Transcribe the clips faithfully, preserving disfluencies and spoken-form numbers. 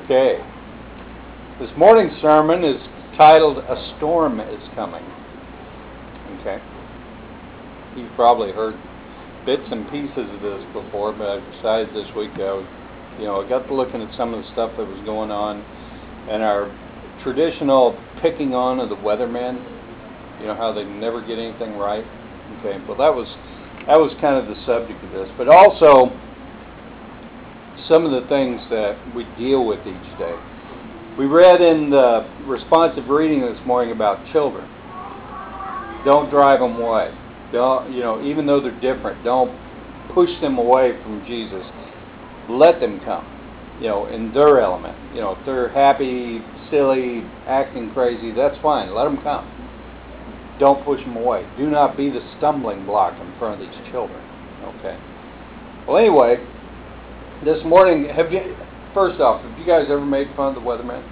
Okay. This morning's sermon is titled "A Storm is Coming." Okay. You've probably heard bits and pieces of this before, but I decided this week, I, you know, I got to looking at some of the stuff that was going on, and our traditional picking on of the weathermen. You know how they never get anything right. Okay. Well, that was that was kind of the subject of this, but also some of the things that we deal with each day. We read in the responsive reading this morning about children. Don't drive them away. Don't, you know, even though they're different, don't push them away from Jesus. Let them come, you know, in their element. You know, if they're happy, silly, acting crazy, that's fine. Let them come. Don't push them away. Do not be the stumbling block in front of these children. Okay. Well, anyway, this morning, have you, first off, have you guys ever made fun of the weatherman?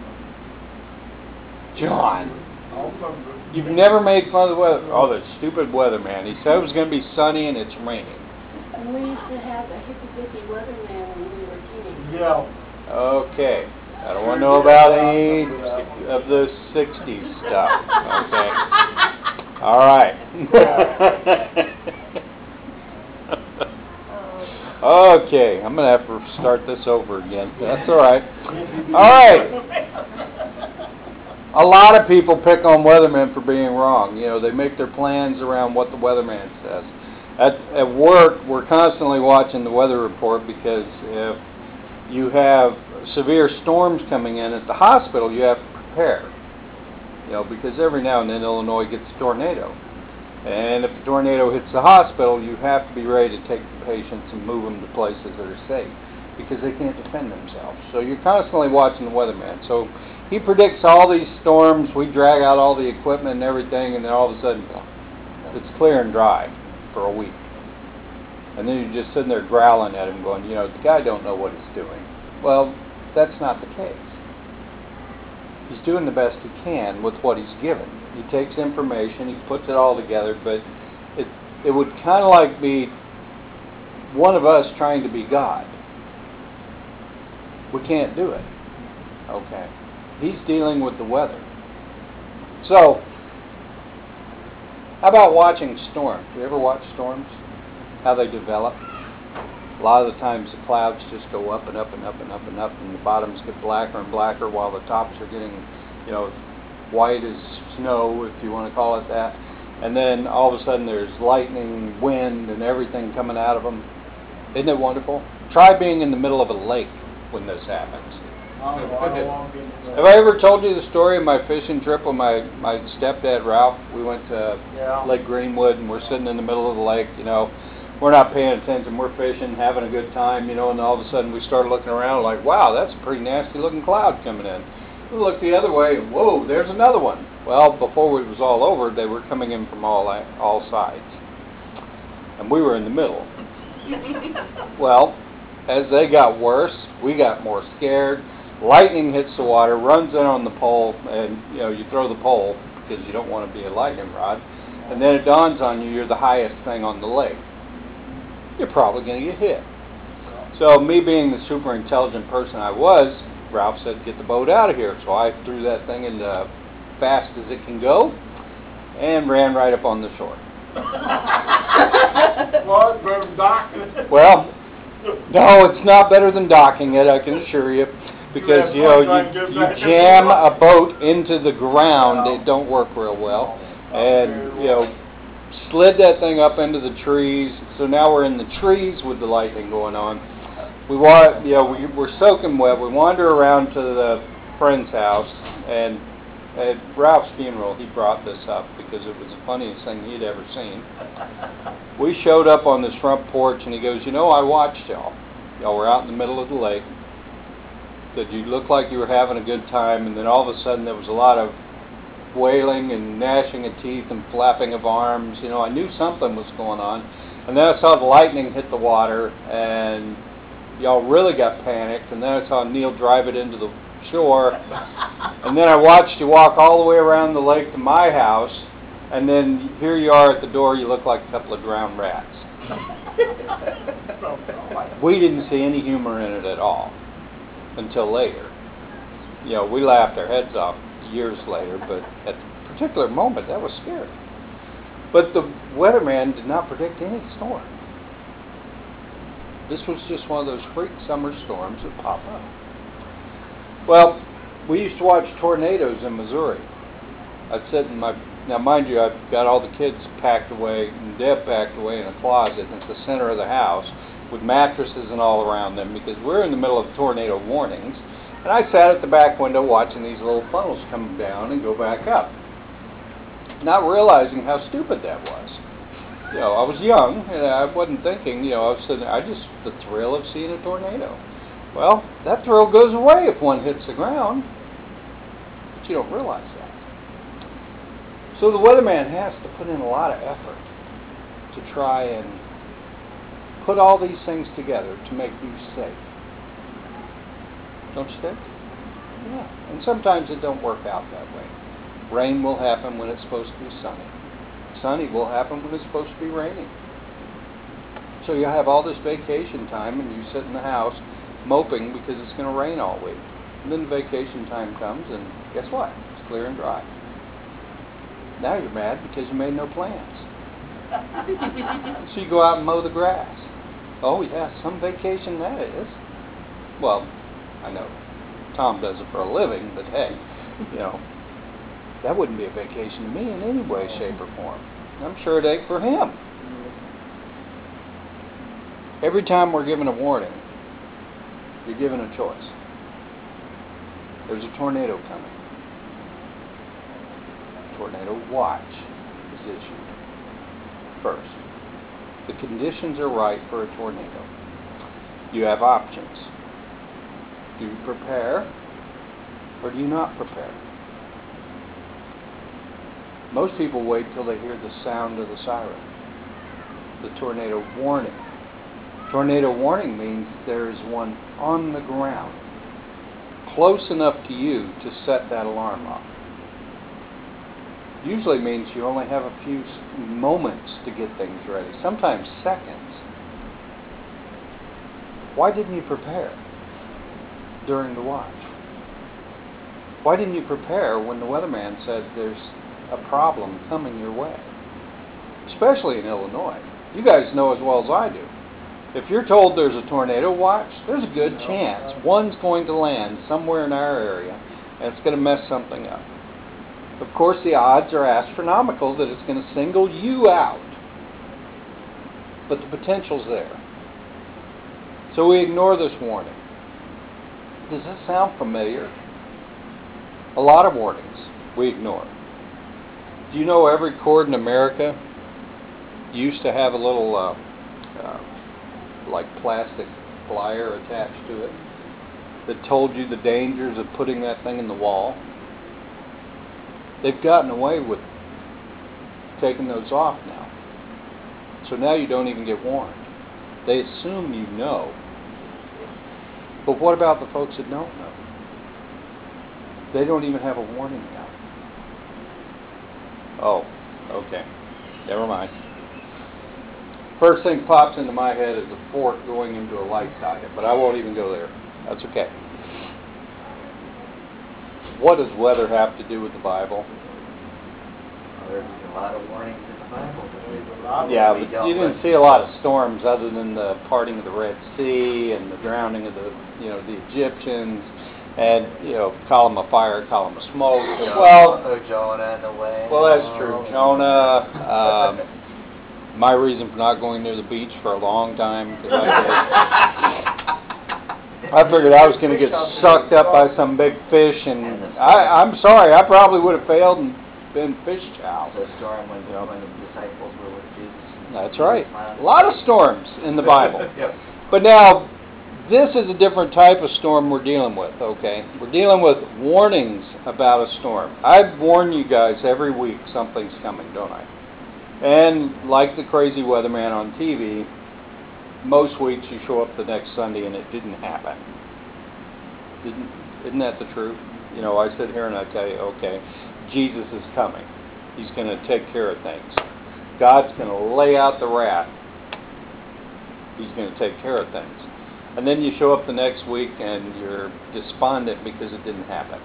John, you've never made fun of the weather. Oh, the stupid weatherman. He said it was going to be sunny and it's raining. We used to have a hippy-dippy weatherman when we were teenagers. Yeah. Okay. I don't want to know about any of the sixties stuff. Okay. All right. Okay, I'm going to have to start this over again. That's all right. All right. A lot of people pick on weathermen for being wrong. You know, they make their plans around what the weatherman says. At, at work, we're constantly watching the weather report because if you have severe storms coming in at the hospital, you have to prepare. You know, because every now and then Illinois gets a tornado. And if a tornado hits the hospital, you have to be ready to take the patients and move them to places that are safe because they can't defend themselves. So you're constantly watching the weatherman. So he predicts all these storms. We drag out all the equipment and everything, and then all of a sudden it's clear and dry for a week. And then you're just sitting there growling at him going, you know, the guy don't know what he's doing. Well, that's not the case. He's doing the best he can with what he's given. He takes information, he puts it all together, but it it would kind of like be one of us trying to be God. We can't do it. Okay. He's dealing with the weather. So, how about watching storms? You ever watch storms? How they develop? A lot of the times the clouds just go up and up and up and up and up, and the bottoms get blacker and blacker while the tops are getting, you know, white as snow, if you want to call it that. And then all of a sudden there's lightning, wind, and everything coming out of them. Isn't it wonderful? Try being in the middle of a lake when this happens. Have I ever told you the story of my fishing trip with my, my stepdad, Ralph? We went to Yeah. Lake Greenwood, and we're sitting in the middle of the lake, you know. We're not paying attention. We're fishing, having a good time, you know, and all of a sudden we started looking around like, wow, that's a pretty nasty looking cloud coming in. We looked the other way, and whoa, there's another one. Well, before it was all over, they were coming in from all all sides. And we were in the middle. Well, as they got worse, we got more scared. Lightning hits the water, runs in on the pole, and you know, you throw the pole because you don't want to be a lightning rod. And then it dawns on you, you're the highest thing on the lake. You're probably going to get hit. So me being the super intelligent person I was, Ralph said, get the boat out of here. So I threw that thing in uh, fast as it can go and ran right up on the shore. Well, it's better than docking. Well, no, it's not better than docking it, I can assure you. Because, you know, you, you jam a boat into the ground, it don't work real well. And, you know, slid that thing up into the trees. So now we're in the trees with the lightning going on. We want, you know, we, we're soaking wet. We wander around to the friend's house, and at Ralph's funeral, he brought this up because it was the funniest thing he'd ever seen. We showed up on this front porch, and he goes, you know, I watched y'all. Y'all were out in the middle of the lake. Said you looked like you were having a good time, and then all of a sudden there was a lot of wailing and gnashing of teeth and flapping of arms. You know, I knew something was going on. And then I saw the lightning hit the water, and y'all really got panicked. And then I saw Neil drive it into the shore. And then I watched you walk all the way around the lake to my house. And then here you are at the door. You look like a couple of drowned rats. We didn't see any humor in it at all. until later. You know, we laughed our heads off years later, but at the particular moment, that was scary. But the weatherman did not predict any storm. This was just one of those freak summer storms that pop up. Well, we used to watch tornadoes in Missouri. I'd sit in my, now mind you, I've got all the kids packed away, and Deb packed away in a closet at the center of the house with mattresses and all around them because we're in the middle of tornado warnings. And I sat at the back window watching these little funnels come down and go back up, not realizing how stupid that was. You know, I was young and I wasn't thinking, you know, I was sitting, I just, the thrill of seeing a tornado. Well, that thrill goes away if one hits the ground, but you don't realize that. So the weatherman has to put in a lot of effort to try and put all these things together to make you safe. Don't you think? Yeah. And sometimes it don't work out that way. Rain will happen when it's supposed to be sunny. Sunny will happen when it's supposed to be raining. So you have all this vacation time and you sit in the house moping because it's going to rain all week. And then the vacation time comes and guess what? It's clear and dry. Now you're mad because you made no plans. So you go out and mow the grass. Oh yeah, some vacation that is. Well, I know Tom does it for a living, but hey, you know, that wouldn't be a vacation to me in any way, shape, or form. I'm sure it ain't for him. Every time we're given a warning, you're given a choice. There's a tornado coming. Tornado watch is issued first. The conditions are right for a tornado. You have options. Do you prepare or do you not prepare? Most people wait till they hear the sound of the siren, the tornado warning. Tornado warning means there is one on the ground, close enough to you to set that alarm off. Usually means you only have a few moments to get things ready, sometimes seconds. Why didn't you prepare during the watch? Why didn't you prepare when the weatherman said there's a problem coming your way? Especially in Illinois. You guys know as well as I do. If you're told there's a tornado watch, there's a good chance one's going to land somewhere in our area and it's going to mess something up. Of course, the odds are astronomical that it's going to single you out, but the potential's there. So we ignore this warning. Does this sound familiar? A lot of warnings we ignore. Do you know every cord in America used to have a little uh, uh, like plastic flyer attached to it that told you the dangers of putting that thing in the wall? They've gotten away with taking those off now. So now you don't even get warned. They assume you know. But what about the folks that don't know? They don't even have a warning now. Oh, okay. Never mind. First thing pops into my head is a fork going into a light socket, but I won't even go there. That's okay. What does weather have to do with the Bible? Well, there's a lot of warnings in the Bible. But yeah, but you didn't see a lot of storms other than the parting of the Red Sea and the drowning of the, you know, the Egyptians, and you know, column of fire, column of smoke. Jonah, Well, oh, Jonah and the whale. well, that's true. Jonah. Um, my reason for not going near the beach for a long time because I. I figured I was going to get sucked up by some big fish, and I, I'm sorry, I probably would have failed and been fish chow. The storm when, when the disciples were with Jesus. That's right. A lot of storms in the Bible. But now, this is a different type of storm we're dealing with, okay? We're dealing with warnings about a storm. I warn you guys every week something's coming, don't I? And like the crazy weatherman on T V, most weeks you show up the next Sunday and it didn't happen. Didn't, isn't that the truth? You know, I sit here and I tell you, okay, Jesus is coming. He's going to take care of things. God's going to lay out the wrath. He's going to take care of things. And then you show up the next week and you're despondent because it didn't happen.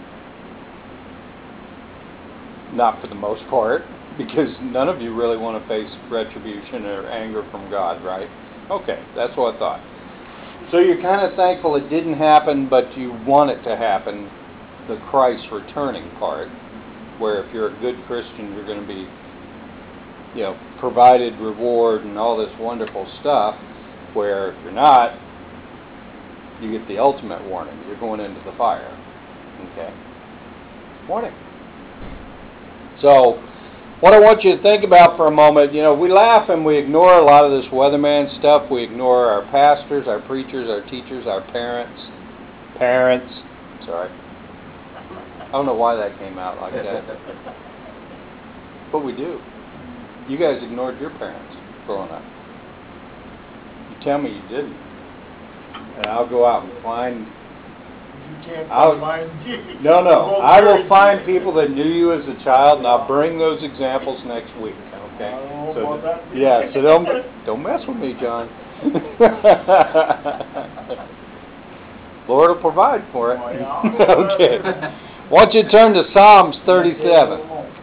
Not for the most part, because none of you really want to face retribution or anger from God, right? Okay, that's what I thought. So you're kind of thankful it didn't happen, but you want it to happen, the Christ returning part, where if you're a good Christian, you're going to be, you know, provided reward and all this wonderful stuff, where if you're not, you get the ultimate warning. You're going into the fire. Okay? Warning. So, what I want you to think about for a moment, you know, we laugh and we ignore a lot of this weatherman stuff. We ignore our pastors, our preachers, our teachers, our parents. Parents. Sorry. I don't know why that came out like that. But we do. You guys ignored your parents growing up. You tell me you didn't. And I'll go out and find... You can't I'll, find no, no. I will find people that knew you as a child, and I'll bring those examples next week. Okay? I don't know So, about that. yeah. So don't don't mess with me, John. Lord will provide for it. Okay. I want you to turn to Psalms thirty-seven.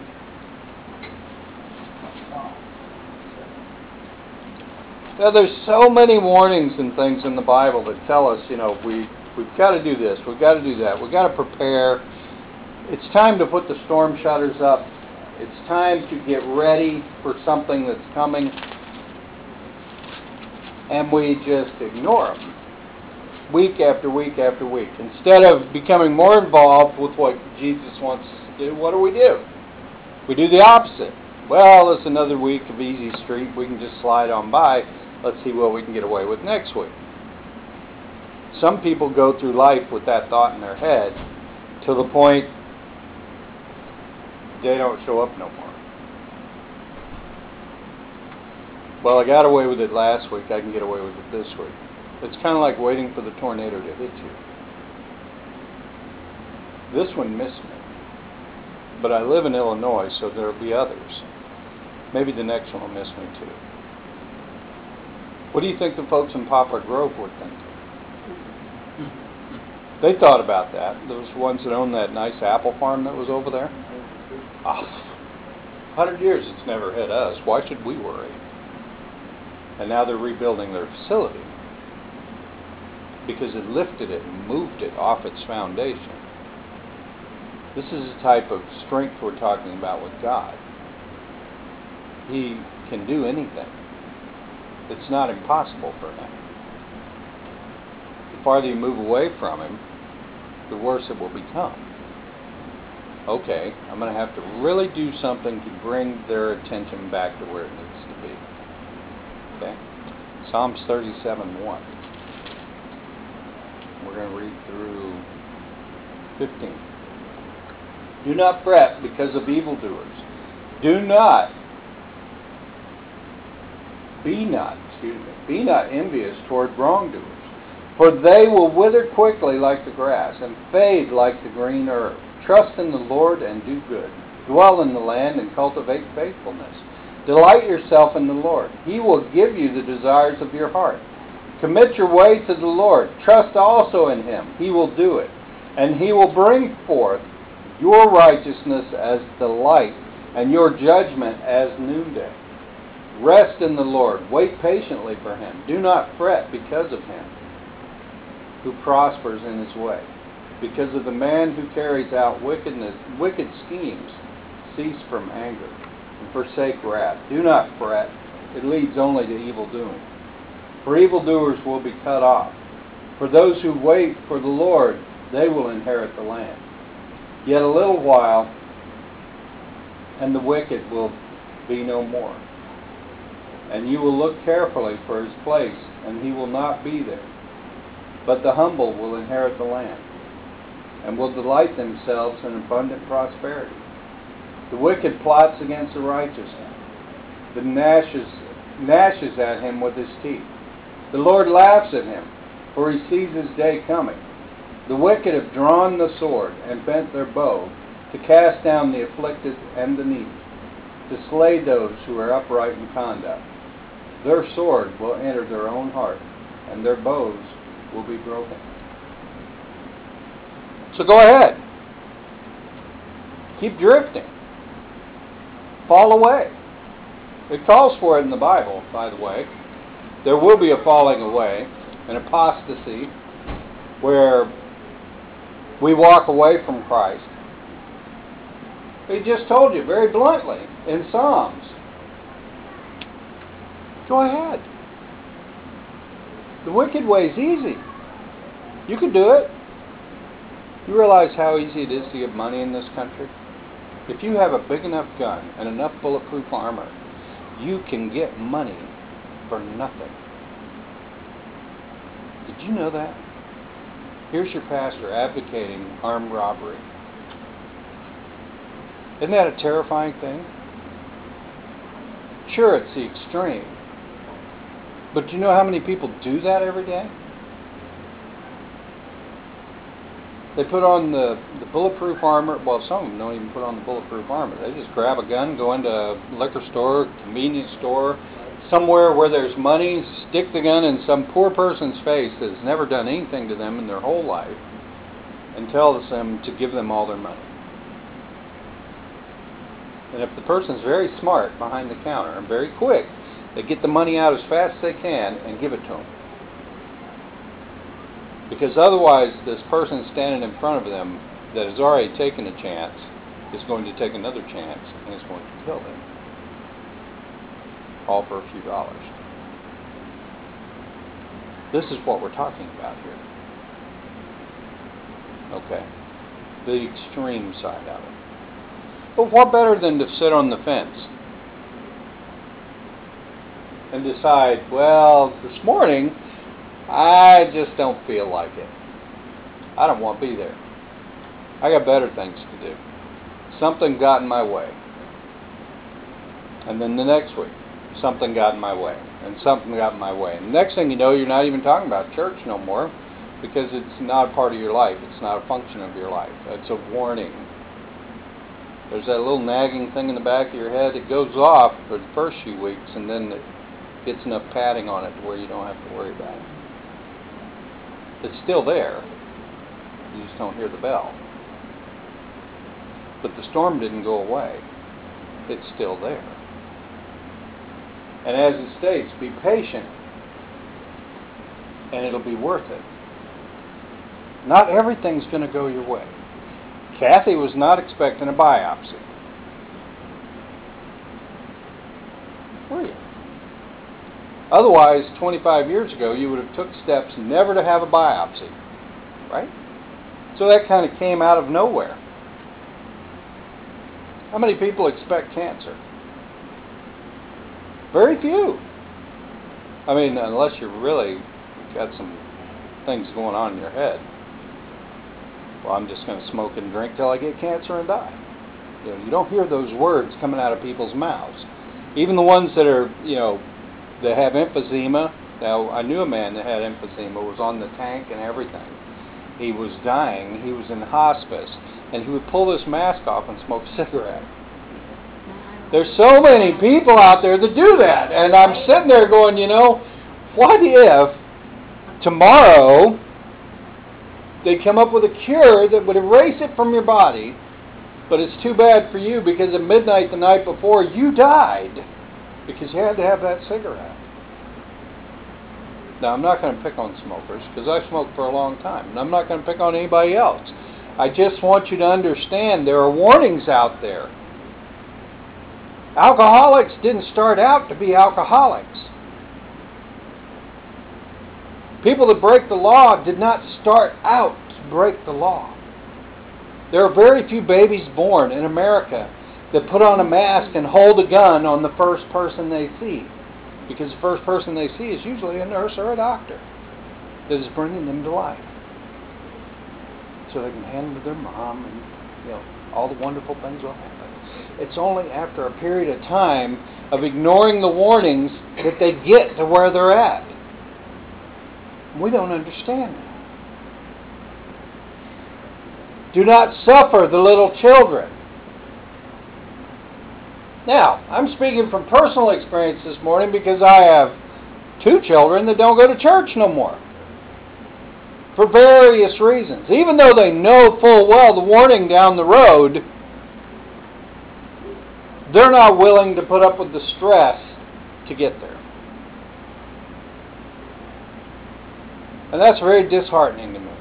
Now, there's so many warnings and things in the Bible that tell us, you know, we, we've got to do this, we've got to do that, we've got to prepare. It's time to put the storm shutters up. It's time to get ready for something that's coming. And we just ignore them. Week after week after week. Instead of becoming more involved with what Jesus wants us to do, what do we do? We do the opposite. Well, it's another week of easy street. We can just slide on by. Let's see what we can get away with next week. Some people go through life with that thought in their head to the point they don't show up no more. Well, I got away with it last week. I can get away with it this week. It's kind of like waiting for the tornado to hit you. This one missed me. But I live in Illinois, so there'll be others. Maybe the next one will miss me too. What do you think the folks in Poplar Grove were thinking? They thought about that. Those ones that own that nice apple farm that was over there. Oh, one hundred years it's never hit us. Why should we worry? And now they're rebuilding their facility because it lifted it and moved it off its foundation. This is the type of strength we're talking about with God. He can do anything. It's not impossible for him. The farther you move away from him, the worse it will become. Okay, I'm going to have to really do something to bring their attention back to where it needs to be. Okay? Psalms thirty-seven one. We're going to read through fifteen. Do not fret because of evildoers. Do not, be not, excuse me, be not envious toward wrongdoers. For they will wither quickly like the grass and fade like the green herb. Trust in the Lord and do good. Dwell in the land and cultivate faithfulness. Delight yourself in the Lord. He will give you the desires of your heart. Commit your way to the Lord. Trust also in him. He will do it. And he will bring forth your righteousness as the light, and your judgment as noonday. Rest in the Lord. Wait patiently for him. Do not fret because of him who prospers in his way. Because of the man who carries out wickedness, wicked schemes, cease from anger and forsake wrath. Do not fret. It leads only to evil doing. For evildoers will be cut off. For those who wait for the Lord, they will inherit the land. Yet a little while, and the wicked will be no more. And you will look carefully for his place, and he will not be there. But the humble will inherit the land, and will delight themselves in abundant prosperity. The wicked plots against the righteous, but gnashes, gnashes at him with his teeth. The Lord laughs at him, for he sees his day coming. The wicked have drawn the sword and bent their bow to cast down the afflicted and the needy, to slay those who are upright in conduct. Their sword will enter their own heart, and their bows will be broken. So go ahead. Keep drifting. Fall away. It calls for it in the Bible, by the way. There will be a falling away, an apostasy, where we walk away from Christ. He just told you very bluntly in Psalms. Go ahead. The wicked way is easy. You can do it. You realize how easy it is to get money in this country? If you have a big enough gun and enough bulletproof armor, you can get money for nothing. Did you know that? Here's your pastor advocating armed robbery. Isn't that a terrifying thing? Sure, it's the extreme. But do you know how many people do that every day? They put on the, the bulletproof armor. Well, some of them don't even put on the bulletproof armor. They just grab a gun, go into a liquor store, convenience store, somewhere where there's money, stick the gun in some poor person's face that has never done anything to them in their whole life, and tells them to give them all their money. And if the person's very smart behind the counter and very quick, they get the money out as fast as they can and give it to them. Because otherwise, this person standing in front of them that has already taken a chance is going to take another chance and is going to kill them. All for a few dollars. This is what we're talking about here. Okay. The extreme side of it. But what better than to sit on the fence and decide, well, this morning, I just don't feel like it. I don't want to be there. I got better things to do. Something got in my way. And then the next week, something got in my way. And something got in my way. And the next thing you know, you're not even talking about church no more, because it's not a part of your life. It's not a function of your life. It's a warning. There's that little nagging thing in the back of your head. It goes off for the first few weeks, and then it gets enough padding on it to where you don't have to worry about it. It's still there. You just don't hear the bell. But the storm didn't go away. It's still there. And as it states, be patient, and it'll be worth it. Not everything's going to go your way. Kathy was not expecting a biopsy. Were you? Otherwise, twenty-five years ago, you would have took steps never to have a biopsy, right? So that kind of came out of nowhere. How many people expect cancer? Very few. I mean, unless you really got some things going on in your head. Well, I'm just going to smoke and drink till I get cancer and die. You know, you don't hear those words coming out of people's mouths. Even the ones that are, you know, that have emphysema. Now, I knew a man that had emphysema, was on the tank and everything. He was dying. He was in hospice. And he would pull this mask off and smoke a cigarette. There's so many people out there that do that. And I'm sitting there going, you know, what if tomorrow they come up with a cure that would erase it from your body, but it's too bad for you because at midnight the night before you died because you had to have that cigarette. Now, I'm not going to pick on smokers because I smoked for a long time, and I'm not going to pick on anybody else. I just want you to understand there are warnings out there. Alcoholics didn't start out to be alcoholics. People that break the law did not start out to break the law. There are very few babies born in America that put on a mask and hold a gun on the first person they see. Because the first person they see is usually a nurse or a doctor that is bringing them to life. So they can hand them to their mom and, you know, all the wonderful things will happen. It's only after a period of time of ignoring the warnings that they get to where they're at. We don't understand that. Do not suffer the little children. Now, I'm speaking from personal experience this morning because I have two children that don't go to church no more. for various reasons. Even though they know full well the warning down the road, they're not willing to put up with the stress to get there. And that's very disheartening to me.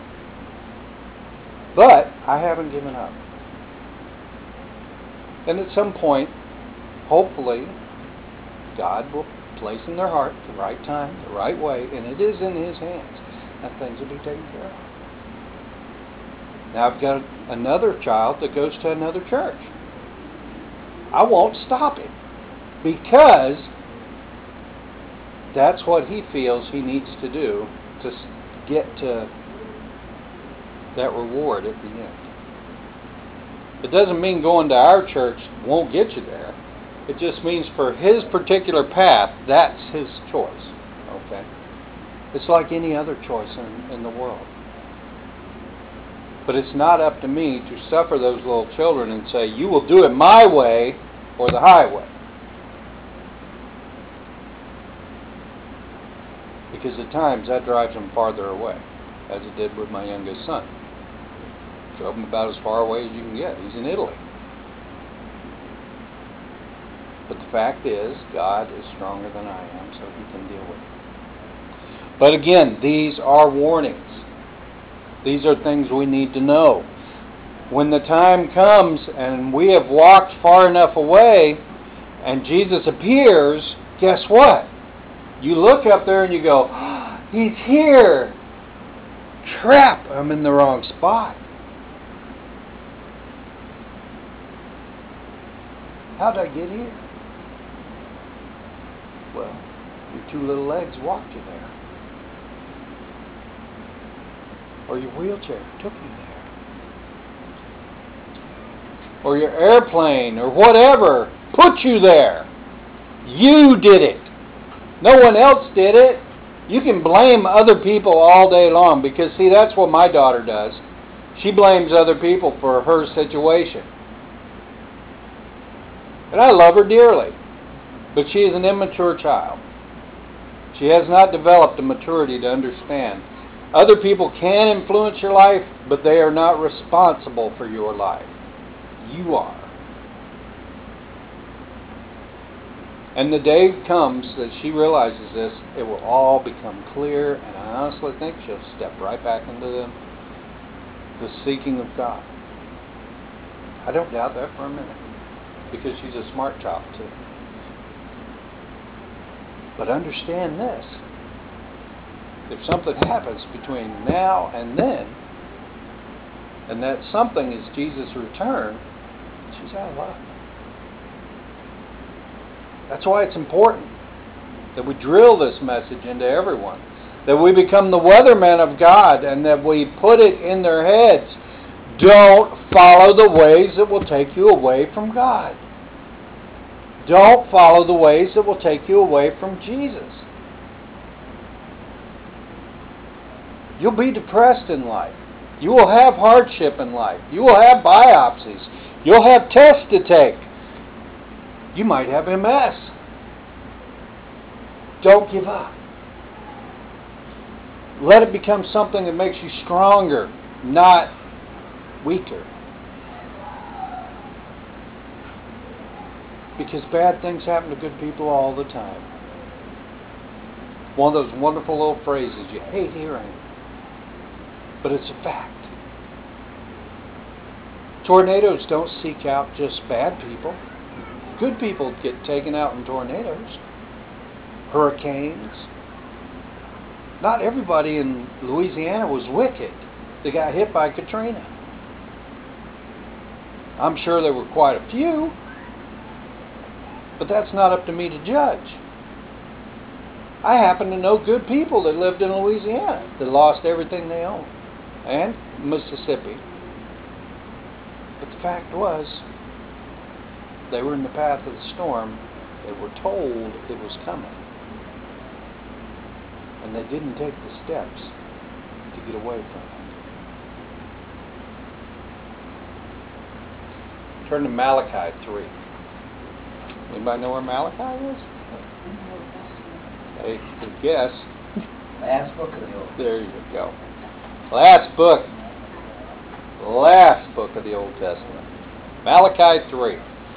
But I haven't given up. And at some point, hopefully, God will place in their heart the right time, the right way, and it is in His hands, and things will be taken care of. Now I've got another child that goes to another church. I won't stop him because that's what he feels he needs to do to get to that reward at the end. It doesn't mean going to our church won't get you there. It just means for his particular path, that's his choice. Okay? It's like any other choice in, in the world. But it's not up to me to suffer those little children and say, you will do it my way or the highway. Because at times that drives them farther away, as it did with my youngest son. Drove him about as far away as you can get. He's in Italy. But the fact is, God is stronger than I am, so He can deal with it. But again, these are warnings. These are things we need to know. When the time comes and we have walked far enough away and Jesus appears, guess what? You look up there and you go, oh, He's here. Crap, I'm in the wrong spot. How'd I get here? Well, your two little legs walked you there. Or your wheelchair took you there. Or your airplane or whatever put you there. You did it. No one else did it. You can blame other people all day long because, see, that's what my daughter does. She blames other people for her situation. And I love her dearly. But she is an immature child. She has not developed the maturity to understand. Other people can influence your life, but they are not responsible for your life. You are. And the day comes that she realizes this, it will all become clear, and I honestly think she'll step right back into the, the seeking of God. I don't doubt that for a minute, because she's a smart child too. But understand this. If something happens between now and then, and that something is Jesus' return, she's out of luck. That's why it's important that we drill this message into everyone. That we become the weathermen of God and that we put it in their heads. Don't follow the ways that will take you away from God. Don't follow the ways that will take you away from Jesus. You'll be depressed in life. You will have hardship in life. You will have biopsies. You'll have tests to take. You might have M S. Don't give up. Let it become something that makes you stronger, not weaker. Because bad things happen to good people all the time. One of those wonderful little phrases you hate hearing, but it's a fact. Tornadoes don't seek out just bad people. Good people get taken out in tornadoes. Hurricanes. Not everybody in Louisiana was wicked. They got hit by Katrina. I'm sure there were quite a few, but that's not up to me to judge. I happen to know good people that lived in Louisiana that lost everything they owned, and Mississippi. But the fact was, they were in the path of the storm. They were told it was coming. And they didn't take the steps to get away from it. Turn to Malachi three. Anybody know where Malachi is? Hey, good guess. Last book of the Old. There you go. Last book. Last book of the Old Testament. Malachi three.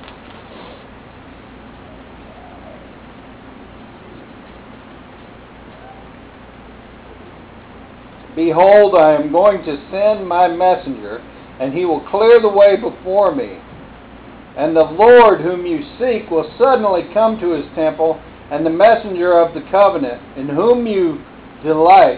Behold, I am going to send my messenger, and he will clear the way before me. And the Lord whom you seek will suddenly come to his temple, and the messenger of the covenant, in whom you delight,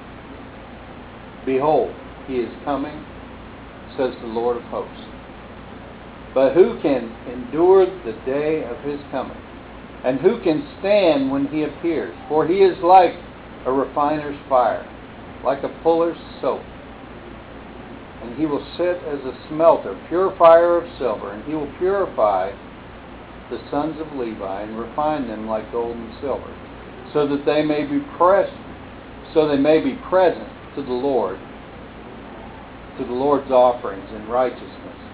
behold, he is coming, says the Lord of hosts. But who can endure the day of his coming? And who can stand when he appears? For he is like a refiner's fire, like a fuller's soap. And he will sit as a smelter, purifier of silver, and he will purify the sons of Levi and refine them like gold and silver, so that they may be present, so they may be present to the Lord, to the Lord's offerings in righteousness.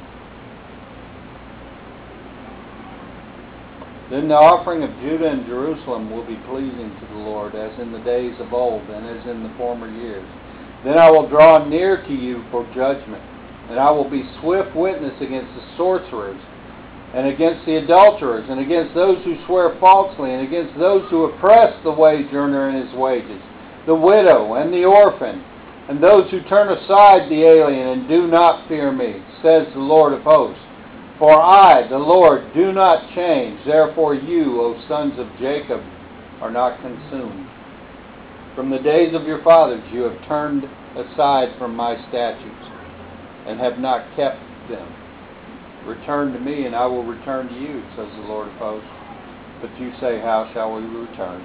Then the offering of Judah and Jerusalem will be pleasing to the Lord, as in the days of old and as in the former years. Then I will draw near to you for judgment, and I will be swift witness against the sorcerers, and against the adulterers, and against those who swear falsely, and against those who oppress the wage earner in his wages, the widow and the orphan, and those who turn aside the alien and do not fear me, says the Lord of hosts. For I, the Lord, do not change. Therefore you, O sons of Jacob, are not consumed. From the days of your fathers you have turned aside from my statutes, and have not kept them. Return to me, and I will return to you, says the Lord of hosts. But you say, how shall we return?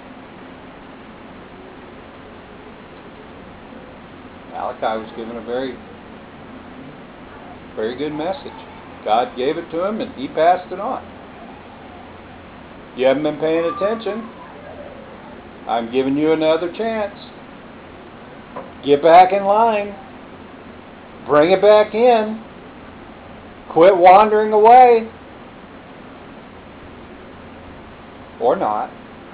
Malachi was given a very, very good message. God gave it to him, and he passed it on. You haven't been paying attention. I'm giving you another chance. Get back in line. Bring it back in. Quit wandering away. Or not.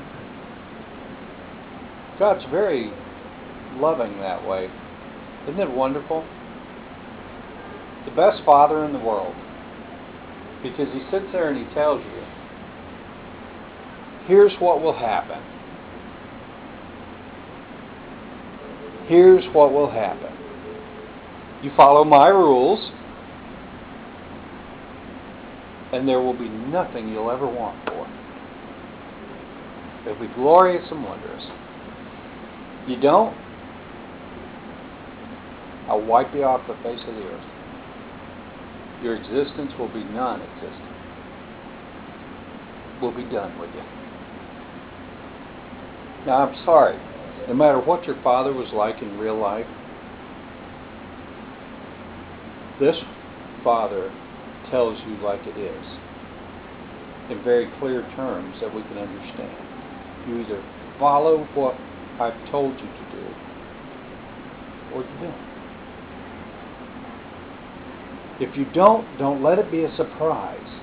God's very loving that way. Isn't it wonderful? The best father in the world. Because he sits there and he tells you, here's what will happen. Here's what will happen. You follow my rules, and there will be nothing you'll ever want for. It'll be glorious and wondrous. You don't, I'll wipe you off the face of the earth. Your existence will be non-existent. We'll be done with you. Now, I'm sorry. No matter what your father was like in real life, this father tells you like it is, in very clear terms that we can understand. You either follow what I've told you to do, or you don't. If you don't, don't let it be a surprise.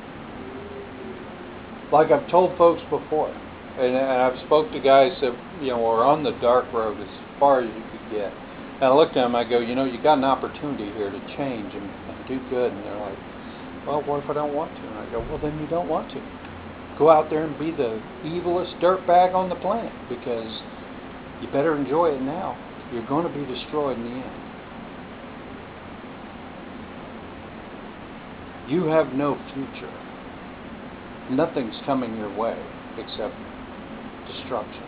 Like I've told folks before, and, and I've spoke to guys that, you know, are on the dark road as far as you could get. And I looked at them, I go, you know, you got an opportunity here to change and, and do good. And they're like, well, what if I don't want to? And I go, well, then you don't want to. Go out there and be the evilest dirtbag on the planet, because you better enjoy it now. You're going to be destroyed in the end. You have no future. Nothing's coming your way except destruction.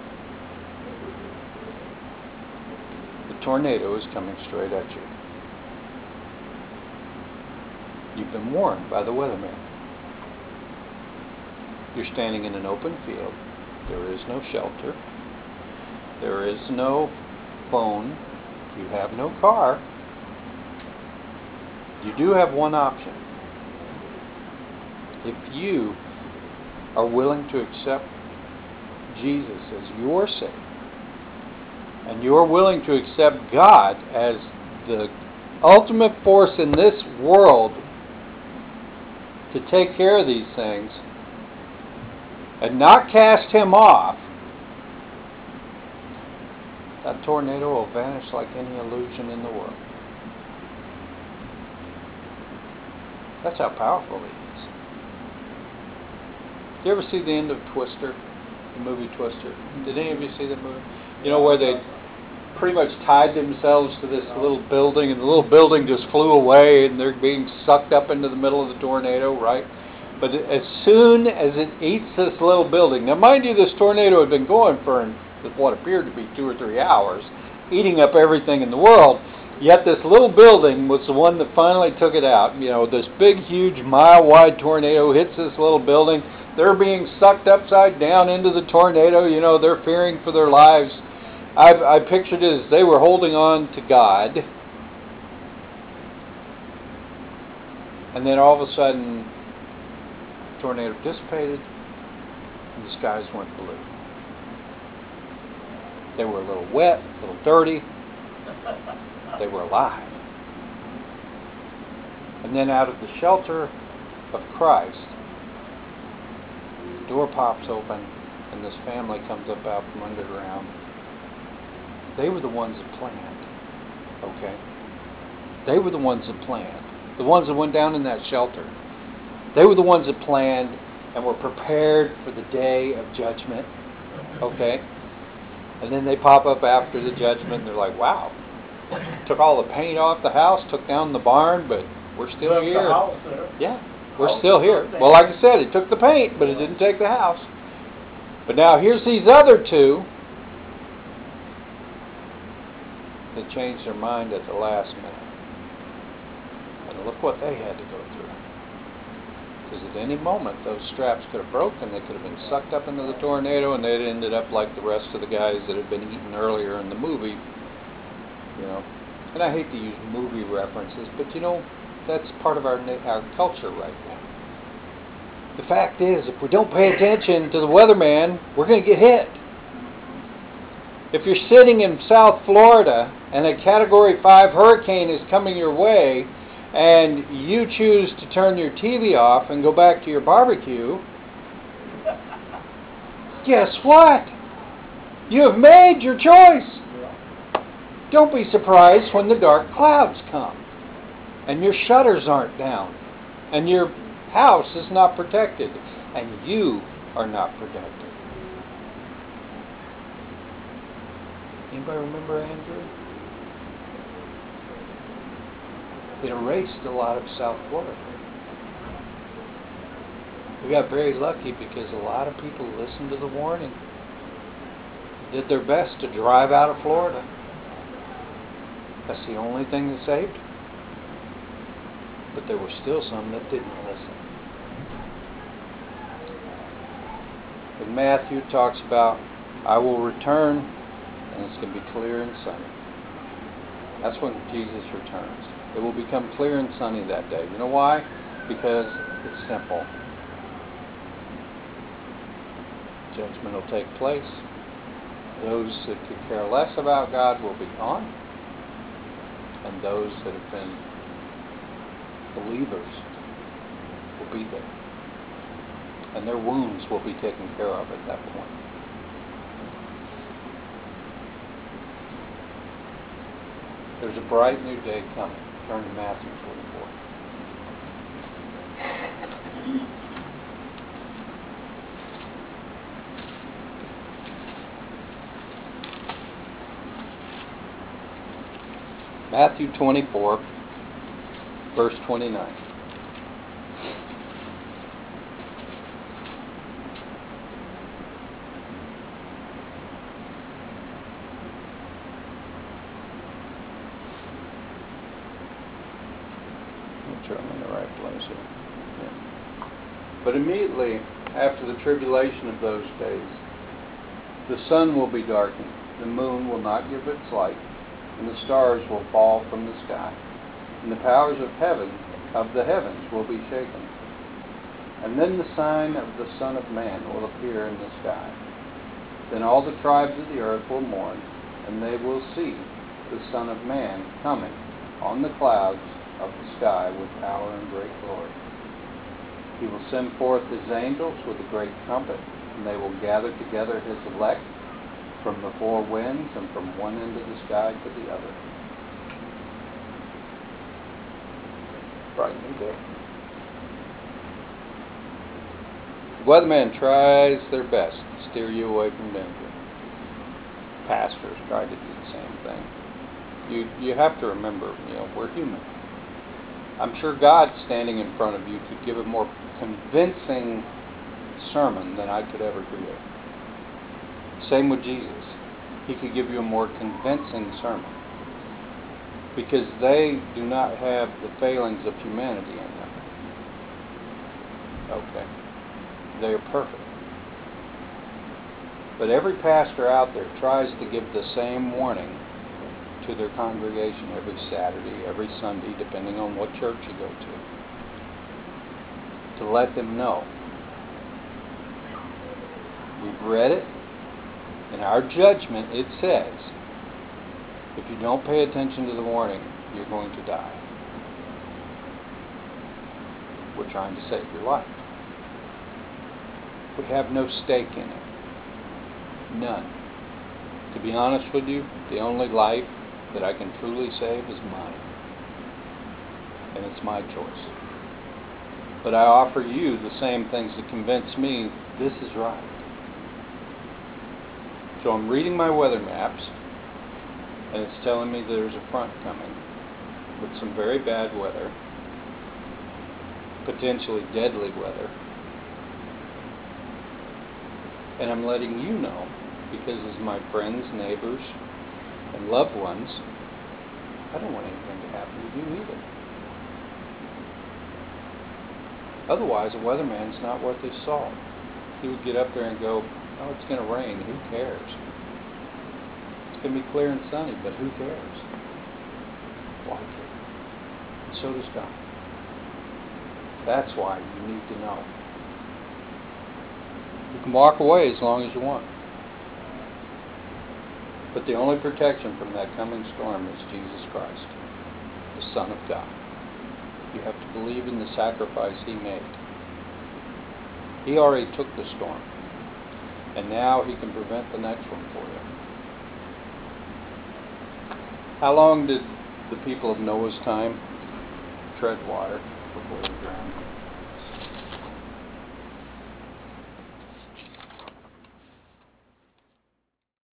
The tornado is coming straight at you. You've been warned by the weatherman. You're standing in an open field. There is no shelter. There is no phone. You have no car. You do have one option. If you are willing to accept Jesus as your Savior, and you're willing to accept God as the ultimate force in this world to take care of these things, and not cast Him off, that tornado will vanish like any illusion in the world. That's how powerful he is. Did you ever see the end of Twister? The movie Twister? Did any of you see that movie? You know, where they pretty much tied themselves to this little building, and the little building just flew away, and they're being sucked up into the middle of the tornado, right? But as soon as it eats this little building, now mind you, this tornado had been going for what appeared to be two or three hours, eating up everything in the world, yet this little building was the one that finally took it out. You know, this big, huge, mile-wide tornado hits this little building. They're being sucked upside down into the tornado. You know, they're fearing for their lives. I, I pictured it as they were holding on to God. And then all of a sudden, the tornado dissipated, and the skies went blue. They were a little wet, a little dirty. They were alive. And then out of the shelter of Christ, the door pops open, and this family comes up out from underground. They were the ones that planned, okay? They were the ones that planned. The ones that went down in that shelter. They were the ones that planned and were prepared for the day of judgment, okay? And then they pop up after the judgment, and they're like, wow, took all the paint off the house, took down the barn, but we're still Left here. the house there. Yeah, we're House still is here. still Well, like I said, it took the paint, but it didn't take the house. But now here's these other two that changed their mind at the last minute. And look what they had to go through. Because at any moment, those straps could have broken. They could have been sucked up into the tornado, and they'd ended up like the rest of the guys that had been eaten earlier in the movie. You know, and I hate to use movie references, but you know, that's part of our our culture right now. The fact is, if we don't pay attention to the weatherman, we're going to get hit. If you're sitting in South Florida and a Category five hurricane is coming your way, and you choose to turn your T V off and go back to your barbecue, guess what? You have made your choice. Don't be surprised when the dark clouds come and your shutters aren't down and your house is not protected and you are not protected. Anybody remember Andrew? It erased a lot of South Florida. We got very lucky because a lot of people listened to the warning, did their best to drive out of Florida. That's the only thing that saved them. But there were still some that didn't listen. In Matthew, it talks about, I will return, and it's going to be clear and sunny. That's when Jesus returns. It will become clear and sunny that day. You know why? Because it's simple. Judgment will take place. Those that could care less about God will be gone. And those that have been believers will be there. And their wounds will be taken care of at that point. There's a bright new day coming. Turn to Matthew twenty-four. Matthew twenty-four, verse twenty-nine. Make sure I'm in the right place here. Yeah. But immediately after the tribulation of those days, the sun will be darkened, the moon will not give its light, and the stars will fall from the sky, and the powers of heaven, of the heavens, will be shaken. And then the sign of the Son of Man will appear in the sky. Then all the tribes of the earth will mourn, and they will see the Son of Man coming on the clouds of the sky with power and great glory. He will send forth his angels with a great trumpet, and they will gather together his elect from the four winds and from one end of the sky to the other. Frightening day. The weatherman tries their best to steer you away from danger. Pastors try to do the same thing. You you have to remember, you know, we're human. I'm sure God standing in front of you could give a more convincing sermon than I could ever create. Same with Jesus. He could give you a more convincing sermon. Because they do not have the failings of humanity in them. Okay. They are perfect. But every pastor out there tries to give the same warning to their congregation every Saturday, every Sunday, depending on what church you go to. To let them know. We've read it. In our judgment, it says, if you don't pay attention to the warning, you're going to die. We're trying to save your life. We have no stake in it. None. To be honest with you, the only life that I can truly save is mine. And it's my choice. But I offer you the same things that convince me this is right. So I'm reading my weather maps, and it's telling me there's a front coming with some very bad weather, potentially deadly weather. And I'm letting you know, because as my friends, neighbors, and loved ones, I don't want anything to happen to you either. Otherwise, a weatherman's not worth his salt. He would get up there and go, oh, it's going to rain. Who cares? It's going to be clear and sunny, but who cares? Well, I care. And so does God. That's why you need to know. You can walk away as long as you want. But the only protection from that coming storm is Jesus Christ, the Son of God. You have to believe in the sacrifice He made. He already took the storm. And now He can prevent the next one for you. How long did the people of Noah's time tread water before they drowned?